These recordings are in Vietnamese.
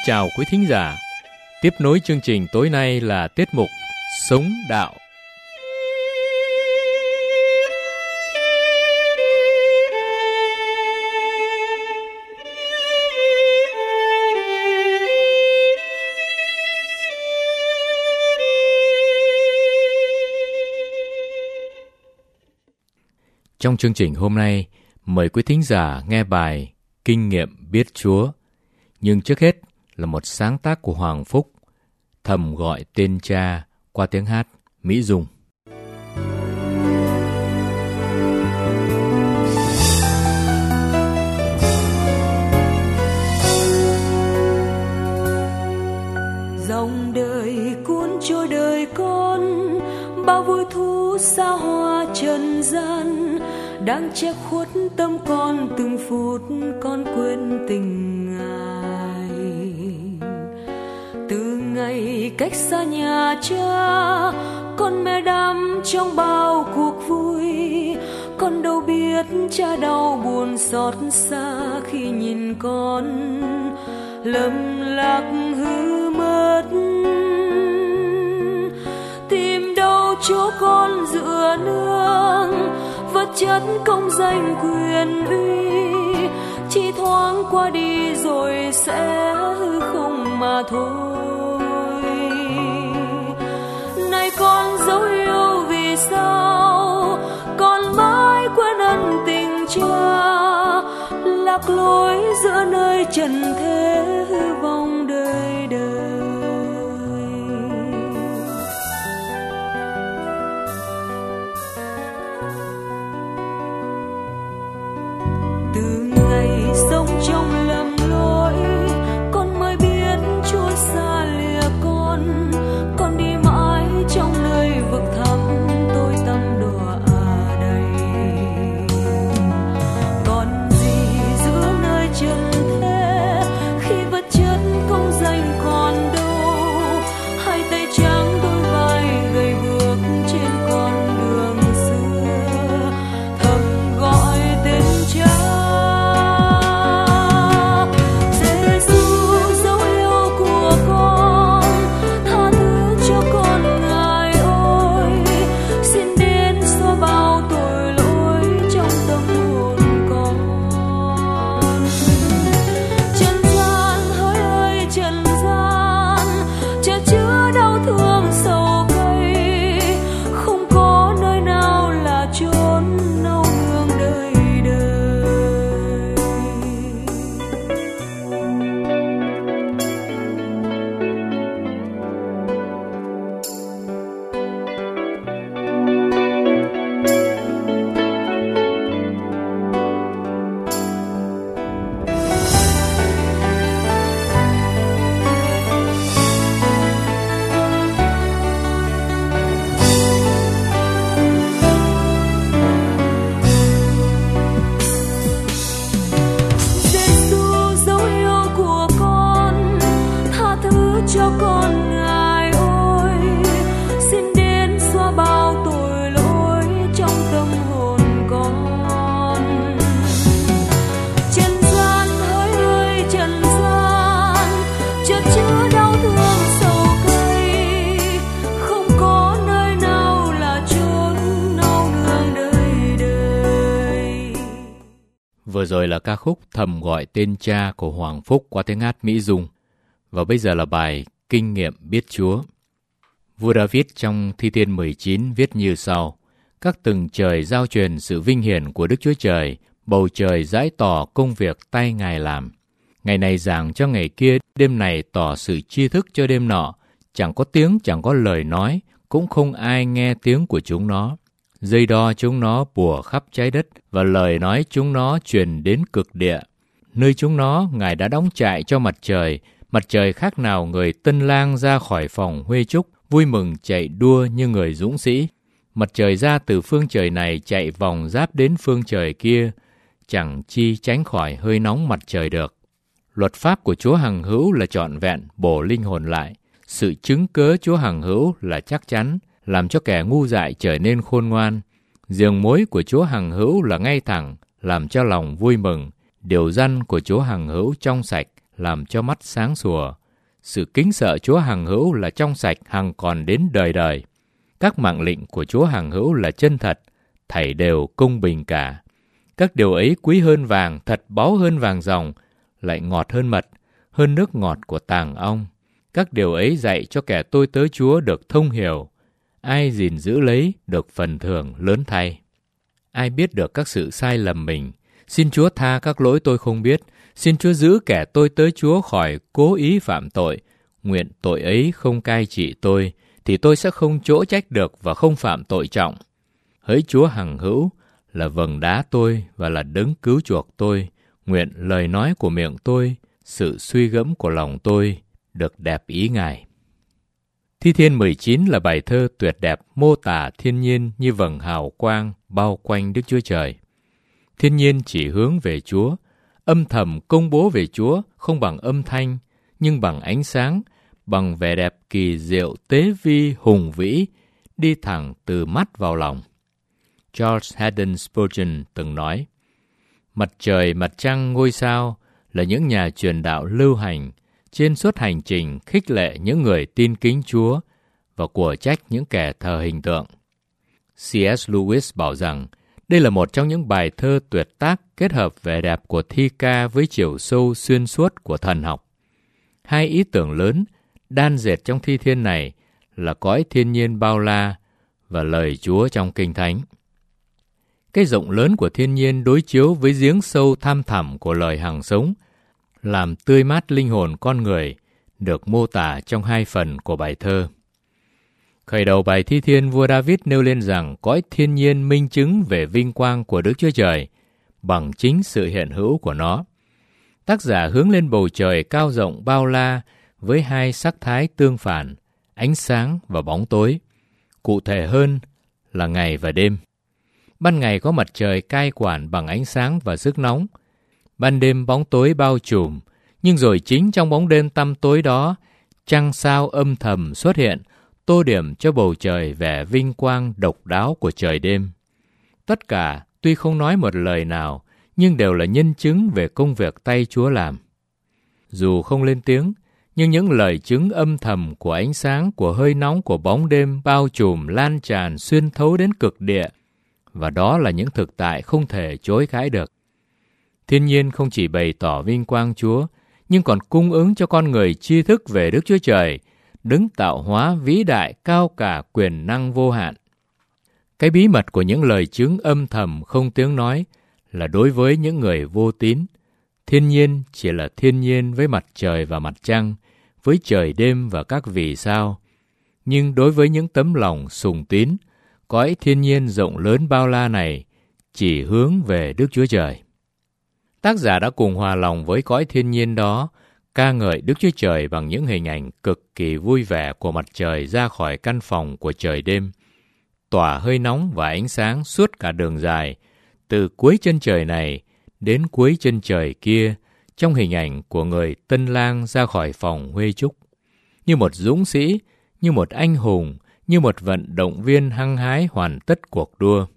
chào quý thính giả. Tiếp nối chương trình tối nay là tiết mục Sống Đạo. Trong chương trình hôm nay, mời quý thính giả nghe bài Kinh nghiệm biết Chúa. Nhưng trước hết là một sáng tác của Hoàng Phúc, Thầm gọi tên Cha, qua tiếng hát Mỹ Dung. Dòng đời cuốn trôi đời con, bao vui thú xa hoa trần gian đang che khuất tâm con, từng phút con quên tình Ngài. Từ ngày cách xa nhà cha, con mẹ đắm trong bao cuộc vui. Con đâu biết cha đau buồn xót xa khi nhìn con lầm lạc hư mất. Tìm đâu chỗ con dựa nương, vật chất công danh quyền uy chỉ thoáng qua đi rồi sẽ hư không mà thôi. Này con dấu yêu vì sao con mãi quên ân tình cha, lạc lối giữa nơi trần thế hư vong đời đời. Từ ngày sống trong lầm lỗi, con mới biết Chúa xa lìa con đi mãi trong nơi vực thẳm tối tăm đọa đầy. Còn gì giữa nơi trần thế khi vật chất công danh còn đâu, hai tay trắng đôi vai gầy bước trên con đường xưa, thầm gọi tên Cha. Vừa rồi là ca khúc Thầm gọi tên Cha của Hoàng Phúc qua tiếng hát Mỹ Dung. Và bây giờ là bài Kinh nghiệm biết Chúa. Vua David trong Thi Thiên 19 viết như sau: Các tầng trời giao truyền sự vinh hiển của Đức Chúa Trời, bầu trời giải tỏ công việc tay Ngài làm. Ngày này giảng cho ngày kia, đêm này tỏ sự tri thức cho đêm nọ. Chẳng có tiếng, chẳng có lời nói, cũng không ai nghe tiếng của chúng nó. Dây đo chúng nó bùa khắp trái đất, và lời nói chúng nó truyền đến cực địa. Nơi chúng nó, Ngài đã đóng trại cho mặt trời khác nào người tân lang ra khỏi phòng huê trúc, vui mừng chạy đua như người dũng sĩ. Mặt trời ra từ phương trời này chạy vòng giáp đến phương trời kia, chẳng chi tránh khỏi hơi nóng mặt trời được. Luật pháp của Chúa hằng hữu là trọn vẹn, bổ linh hồn lại. Sự chứng cớ Chúa hằng hữu là chắc chắn, làm cho kẻ ngu dại trở nên khôn ngoan. Giường mối của Chúa hằng hữu là ngay thẳng, làm cho lòng vui mừng. Điều răn của Chúa hằng hữu trong sạch, làm cho mắt sáng sủa. Sự kính sợ Chúa hằng hữu là trong sạch hằng còn đến đời đời. Các mạng lệnh của Chúa hằng hữu là chân thật, thảy đều công bình cả. Các điều ấy quý hơn vàng, thật báu hơn vàng ròng, lại ngọt hơn mật, hơn nước ngọt của tàng ong. Các điều ấy dạy cho kẻ tôi tớ Chúa được thông hiểu. Ai gìn giữ lấy được phần thưởng lớn thay. Ai biết được các sự sai lầm mình, xin Chúa tha các lỗi tôi không biết. Xin Chúa giữ kẻ tôi tớ Chúa khỏi cố ý phạm tội. Nguyện tội ấy không cai trị tôi, thì tôi sẽ không chỗ trách được và không phạm tội trọng. Hỡi Chúa hằng hữu, là vầng đá tôi và là đấng cứu chuộc tôi. Nguyện lời nói của miệng tôi, sự suy gẫm của lòng tôi được đẹp ý Ngài. Thi Thiên 19 là bài thơ tuyệt đẹp mô tả thiên nhiên như vầng hào quang bao quanh Đức Chúa Trời. Thiên nhiên chỉ hướng về Chúa, âm thầm công bố về Chúa không bằng âm thanh, nhưng bằng ánh sáng, bằng vẻ đẹp kỳ diệu tế vi hùng vĩ, đi thẳng từ mắt vào lòng. George Haddon Spurgeon từng nói, mặt trời, mặt trăng, ngôi sao là những nhà truyền đạo lưu hành trên suốt hành trình khích lệ những người tin kính Chúa và của trách những kẻ thờ hình tượng. C.S. Lewis bảo rằng đây là một trong những bài thơ tuyệt tác kết hợp vẻ đẹp của thi ca với chiều sâu xuyên suốt của thần học. Hai ý tưởng lớn đan dệt trong thi thiên này là cõi thiên nhiên bao la và lời Chúa trong Kinh Thánh. Cái rộng lớn của thiên nhiên đối chiếu với giếng sâu thăm thẳm của lời hằng sống, làm tươi mát linh hồn con người, được mô tả trong hai phần của bài thơ. Khởi đầu bài thi thiên, vua David nêu lên rằng cõi thiên nhiên minh chứng về vinh quang của Đức Chúa Trời bằng chính sự hiện hữu của nó. Tác giả hướng lên bầu trời cao rộng bao la với hai sắc thái tương phản, ánh sáng và bóng tối. Cụ thể hơn là ngày và đêm. Ban ngày có mặt trời cai quản bằng ánh sáng và sức nóng. Ban đêm bóng tối bao trùm, nhưng rồi chính trong bóng đêm tăm tối đó, trăng sao âm thầm xuất hiện, tô điểm cho bầu trời vẻ vinh quang độc đáo của trời đêm. Tất cả tuy không nói một lời nào, nhưng đều là nhân chứng về công việc tay Chúa làm. Dù không lên tiếng, nhưng những lời chứng âm thầm của ánh sáng, của hơi nóng của bóng đêm bao trùm lan tràn xuyên thấu đến cực địa, và đó là những thực tại không thể chối cãi được. Thiên nhiên không chỉ bày tỏ vinh quang Chúa, nhưng còn cung ứng cho con người tri thức về Đức Chúa Trời, đấng tạo hóa vĩ đại cao cả quyền năng vô hạn. Cái bí mật của những lời chứng âm thầm không tiếng nói là đối với những người vô tín. Thiên nhiên chỉ là thiên nhiên với mặt trời và mặt trăng, với trời đêm và các vì sao. Nhưng đối với những tấm lòng sùng tín, cõi thiên nhiên rộng lớn bao la này chỉ hướng về Đức Chúa Trời. Tác giả đã cùng hòa lòng với cõi thiên nhiên đó, ca ngợi Đức Chúa Trời bằng những hình ảnh cực kỳ vui vẻ của mặt trời ra khỏi căn phòng của trời đêm, tỏa hơi nóng và ánh sáng suốt cả đường dài, từ cuối chân trời này đến cuối chân trời kia, trong hình ảnh của người tân lang ra khỏi phòng huê trúc. Như một dũng sĩ, như một anh hùng, như một vận động viên hăng hái hoàn tất cuộc đua.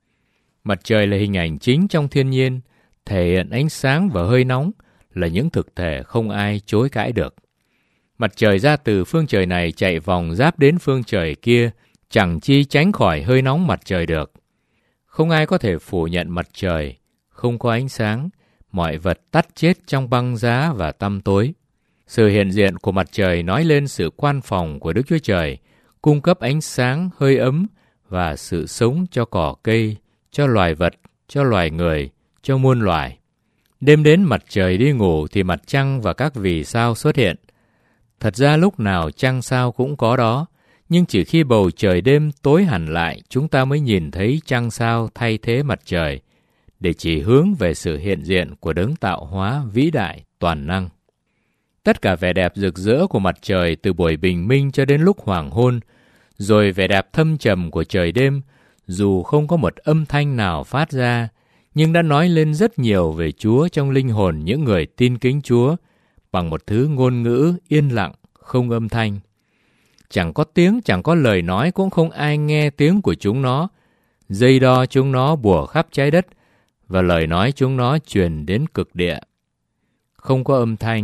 Mặt trời là hình ảnh chính trong thiên nhiên, thể hiện ánh sáng và hơi nóng, là những thực thể không ai chối cãi được. Mặt trời ra từ phương trời này chạy vòng giáp đến phương trời kia, chẳng chi tránh khỏi hơi nóng mặt trời được. Không ai có thể phủ nhận mặt trời, không có ánh sáng, mọi vật tắt chết trong băng giá và tăm tối. Sự hiện diện của mặt trời nói lên sự quan phòng của Đức Chúa Trời, cung cấp ánh sáng, hơi ấm và sự sống cho cỏ cây, cho loài vật, cho loài người, cho muôn loài. Đêm đến mặt trời đi ngủ thì mặt trăng và các vì sao xuất hiện. Thật ra lúc nào trăng sao cũng có đó, nhưng chỉ khi bầu trời đêm tối hẳn lại chúng ta mới nhìn thấy trăng sao thay thế mặt trời, để chỉ hướng về sự hiện diện của đấng tạo hóa vĩ đại toàn năng. Tất cả vẻ đẹp rực rỡ của mặt trời từ buổi bình minh cho đến lúc hoàng hôn, rồi vẻ đẹp thâm trầm của trời đêm, dù không có một âm thanh nào phát ra, nhưng đã nói lên rất nhiều về Chúa trong linh hồn những người tin kính Chúa bằng một thứ ngôn ngữ yên lặng, không âm thanh. Chẳng có tiếng, chẳng có lời nói, cũng không ai nghe tiếng của chúng nó. Dây đo chúng nó bủa khắp trái đất, và lời nói chúng nó truyền đến cực địa. Không có âm thanh,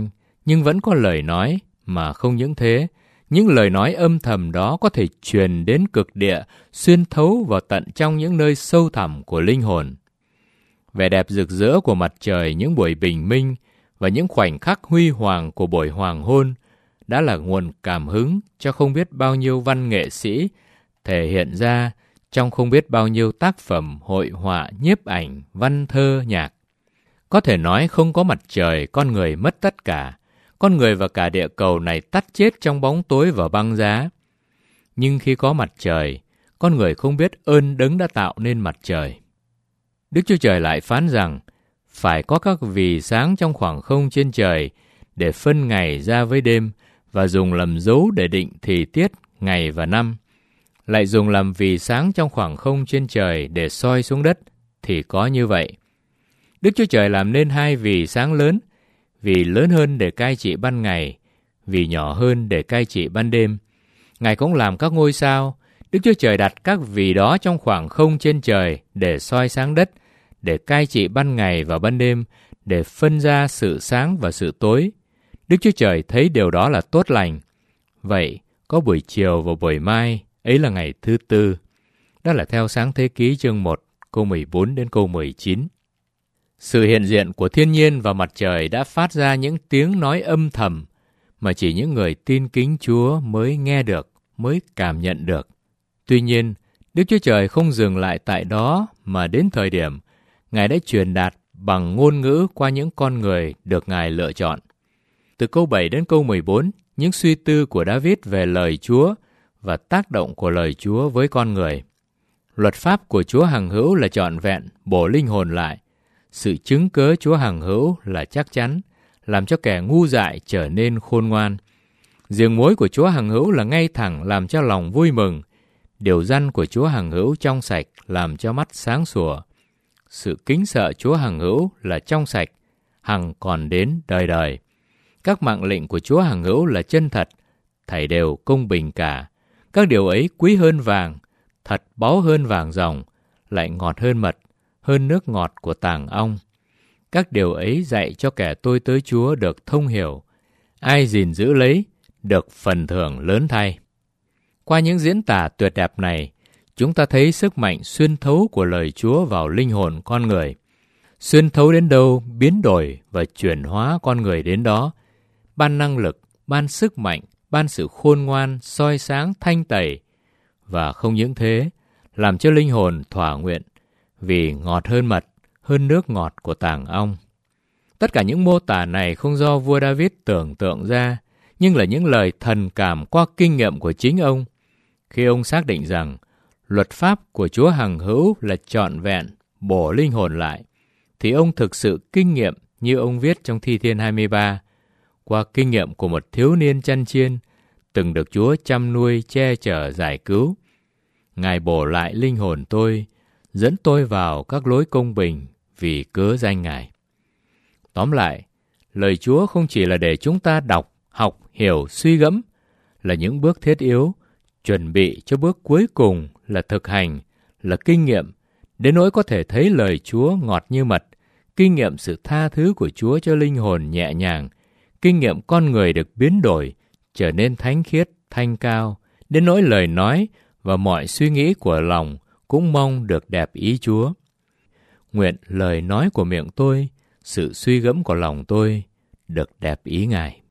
nhưng vẫn có lời nói, mà không những thế, những lời nói âm thầm đó có thể truyền đến cực địa, xuyên thấu vào tận trong những nơi sâu thẳm của linh hồn. Vẻ đẹp rực rỡ của mặt trời những buổi bình minh và những khoảnh khắc huy hoàng của buổi hoàng hôn đã là nguồn cảm hứng cho không biết bao nhiêu văn nghệ sĩ thể hiện ra trong không biết bao nhiêu tác phẩm hội họa, nhiếp ảnh, văn thơ, nhạc. Có thể nói không có mặt trời, con người mất tất cả. Con người và cả địa cầu này tắt chết trong bóng tối và băng giá. Nhưng khi có mặt trời, con người không biết ơn đấng đã tạo nên mặt trời. Đức Chúa Trời lại phán rằng phải có các vì sáng trong khoảng không trên trời để phân ngày ra với đêm và dùng làm dấu để định thì tiết, ngày và năm. Lại dùng làm vì sáng trong khoảng không trên trời để soi xuống đất, thì có như vậy. Đức Chúa Trời làm nên hai vì sáng lớn, vì lớn hơn để cai trị ban ngày, vì nhỏ hơn để cai trị ban đêm. Ngài cũng làm các ngôi sao. Đức Chúa Trời đặt các vì đó trong khoảng không trên trời để soi sáng đất, để cai trị ban ngày và ban đêm, để phân ra sự sáng và sự tối. Đức Chúa Trời thấy điều đó là tốt lành. Vậy, có buổi chiều và buổi mai, ấy là ngày thứ tư. Đó là theo Sáng Thế Ký chương 1, câu 14 đến câu 19. Sự hiện diện của thiên nhiên và mặt trời đã phát ra những tiếng nói âm thầm mà chỉ những người tin kính Chúa mới nghe được, mới cảm nhận được. Tuy nhiên, Đức Chúa Trời không dừng lại tại đó mà đến thời điểm Ngài đã truyền đạt bằng ngôn ngữ qua những con người được Ngài lựa chọn. Từ câu 7 đến câu 14, những suy tư của David về lời Chúa và tác động của lời Chúa với con người. Luật pháp của Chúa hằng hữu là trọn vẹn, bổ linh hồn lại. Sự chứng cớ Chúa hằng hữu là chắc chắn, làm cho kẻ ngu dại trở nên khôn ngoan. Giềng mối của Chúa hằng hữu là ngay thẳng, làm cho lòng vui mừng. Điều răn của Chúa hằng hữu trong sạch, làm cho mắt sáng sủa. Sự kính sợ Chúa hằng hữu là trong sạch, hằng còn đến đời đời. Các mạng lệnh của Chúa hằng hữu là chân thật, thảy đều công bình cả. Các điều ấy quý hơn vàng, thật báu hơn vàng ròng, lại ngọt hơn mật, hơn nước ngọt của tàng ong. Các điều ấy dạy cho kẻ tôi tới Chúa được thông hiểu. Ai gìn giữ lấy, được phần thưởng lớn thay. Qua những diễn tả tuyệt đẹp này, chúng ta thấy sức mạnh xuyên thấu của lời Chúa vào linh hồn con người. Xuyên thấu đến đâu, biến đổi và chuyển hóa con người đến đó. Ban năng lực, ban sức mạnh, ban sự khôn ngoan, soi sáng, thanh tẩy. Và không những thế, làm cho linh hồn thỏa nguyện, vì ngọt hơn mật, hơn nước ngọt của tàng ong. Tất cả những mô tả này không do vua David tưởng tượng ra, nhưng là những lời thần cảm qua kinh nghiệm của chính ông. Khi ông xác định rằng, luật pháp của Chúa hằng hữu là trọn vẹn, bổ linh hồn lại, thì ông thực sự kinh nghiệm như ông viết trong Thi Thiên 23, qua kinh nghiệm của một thiếu niên chăn chiên, từng được Chúa chăm nuôi, che chở, giải cứu. Ngài bổ lại linh hồn tôi, dẫn tôi vào các lối công bình vì cớ danh Ngài. Tóm lại, lời Chúa không chỉ là để chúng ta đọc, học, hiểu, suy gẫm, là những bước thiết yếu, chuẩn bị cho bước cuối cùng là thực hành, là kinh nghiệm, đến nỗi có thể thấy lời Chúa ngọt như mật, kinh nghiệm sự tha thứ của Chúa cho linh hồn nhẹ nhàng, kinh nghiệm con người được biến đổi, trở nên thánh khiết, thanh cao, đến nỗi lời nói và mọi suy nghĩ của lòng cũng mong được đẹp ý Chúa. Nguyện lời nói của miệng tôi, sự suy gẫm của lòng tôi được đẹp ý Ngài.